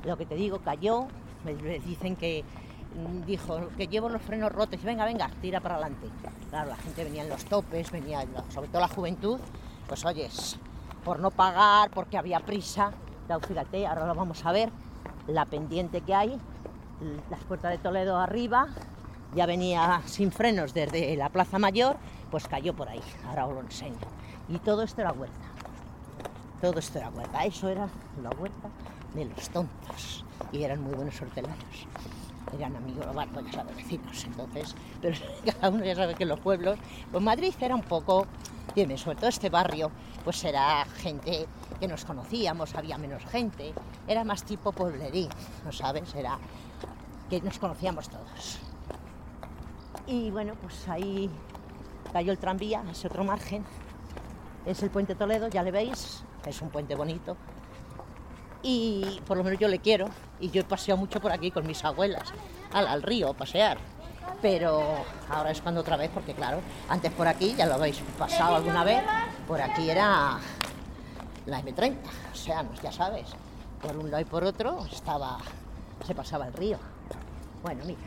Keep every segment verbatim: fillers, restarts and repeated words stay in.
lo que te digo, cayó, me, me dicen que dijo que llevo los frenos rotos, venga, venga, tira para adelante. Claro, la gente venía en los topes, venía, sobre todo la juventud, pues oyes, por no pagar, porque había prisa. Claro, fíjate, ahora lo vamos a ver, la pendiente que hay, las puertas de Toledo arriba, ya venía sin frenos desde la Plaza Mayor, pues cayó por ahí, ahora os lo enseño. Y todo esto era huerta, todo esto era huerta, eso era la huerta de los tontos, y eran muy buenos hortelanos. Eran amigos, bueno, pues ya sabes, vecinos, entonces, pero cada uno ya sabe que en los pueblos, pues Madrid era un poco, dime, sobre todo este barrio, pues era gente que nos conocíamos, había menos gente, era más tipo pueblerín, ¿no sabes? Era que nos conocíamos todos. Y bueno, pues ahí cayó el tranvía, ese otro margen, es el puente Toledo, ya le veis, es un puente bonito. Y por lo menos yo le quiero, y yo he paseado mucho por aquí con mis abuelas, al, al río, a pasear, pero ahora es cuando otra vez, porque claro, antes por aquí, ya lo habéis pasado alguna vez, por aquí era la eme treinta, o sea, ya sabes, por un lado y por otro estaba, se pasaba el río. Bueno, mira,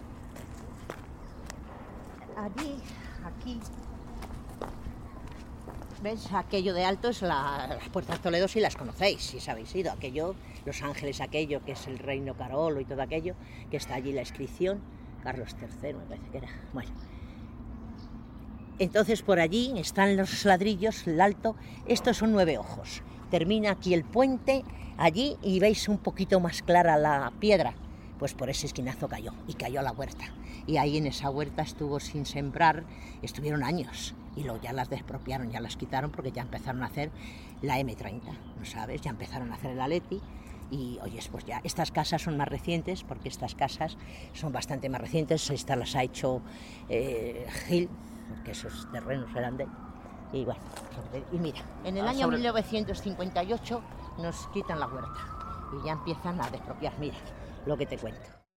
allí, aquí, ¿ves? Aquello de alto es la, las puertas de Toledo, si las conocéis, si os habéis ido. Aquello, Los Ángeles, aquello que es el Reino Carolo y todo aquello, que está allí la inscripción, Carlos tercero me parece que era. Bueno, entonces por allí están los ladrillos, el alto, estos son Nueve Ojos. Termina aquí el puente, allí, y veis un poquito más clara la piedra. Pues por ese esquinazo cayó, y cayó a la huerta. Y ahí en esa huerta estuvo sin sembrar, estuvieron años. Y luego ya las despropiaron, ya las quitaron, porque ya empezaron a hacer la eme treinta, ¿no sabes? Ya empezaron a hacer el Atleti. Y oyes, pues ya, estas casas son más recientes, porque estas casas son bastante más recientes. Estas las ha hecho eh, Gil, porque esos terrenos eran de él. Y bueno, y mira, en el año mil novecientos cincuenta y ocho nos quitan la huerta. Y ya empiezan a despropiar, mira lo que te cuento.